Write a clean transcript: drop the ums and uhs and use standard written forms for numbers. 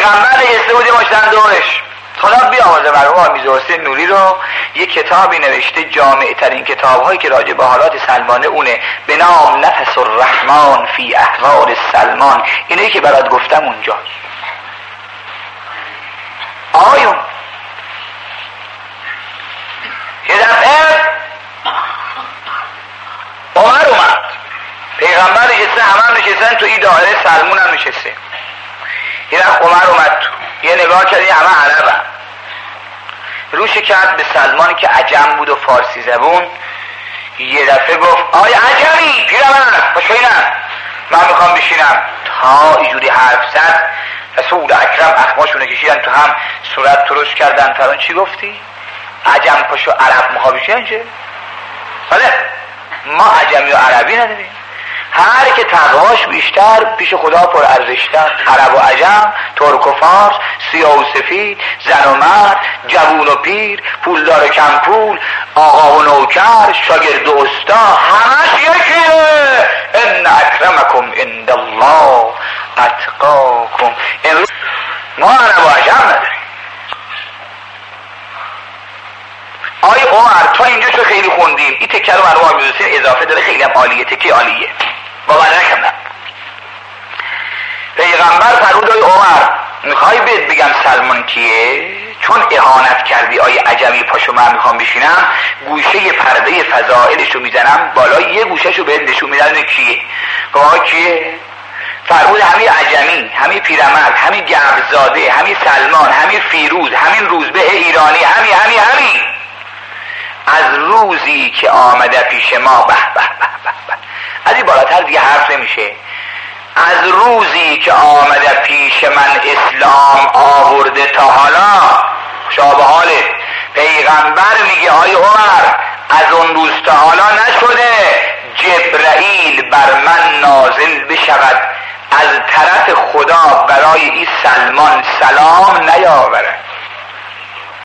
پیغمبر نشسته بودیم باشتن دورش. خدا بیامرزه مرحوم میرزا حسین نوری رو یک کتابی نوشته، جامع ترین کتاب هایی که راجع به حالات سلمانه اونه، به نام نفس الرحمن فی احوال سلمان. اینه که برات گفتم اونجا. آقایون یه دفعه عمر اومد، پیغمبر نشسته، همه نشستن تو این دایره، سلمون هم نشسته. یه دفعه عمر اومد تو، یه نگاه کرد، همه عربن، روش کرد به سلمان که عجم بود و فارسی زبون. یه دفعه گفت آی عجمی پیرمرد باشینم، من میخوام بشینم. تا اینجوری حرف زد رسول اکرم اخماشونه کشیدن تو هم، صورت ترش کردن. فران چی گفتی؟ عجم پاشو عرب میخواه بشین چه؟ بله ما عجمی و عربی نداریم، هر که تقواش بیشتر پیش خدا پر ارزشتر. عرب و عجم، ترک و فارس، سیاه و سفید، زن و مرد، جوون و پیر، پولدار و کم پول، آقا و نوکر، شاگرد و استا، همش یکیه. ان اکرمکم عند الله اتقاکم. امروز ما عرب و عجم نداریم. آی عمر تا اینجا شو خیلی خوندیم، این تکه رو مرحوم میرزا حسین اضافه داره، خیلی هم عالیه، تکه عالیه، باور نکنم. پیغمبر فرمود آی عمر میخوای بهت بگم سلمان کیه؟ چون اهانت کردی آی عجمی پاشو من میخوام بشینم، گوشه پرده فضائلشو میزنم بالا، یه گوشهشو بهت نشون میدن کیه. گفت کیه؟ فرمود همین عجمی، همین پیرمرد، همین گبزاده، همین سلمان، همین فیروز، همین روزبه ایرانی، همین از روزی که آمده پیش ما، به به به به، از این بالاتر دیگه حرف نمیشه. از روزی که آمده پیش من اسلام آورده تا حالا، شابه حاله. پیغمبر میگه آی عمر از اون روز تا حالا نشده جبرائیل بر من نازل بشود از طرف خدا برای این سلمان سلام نیاورد.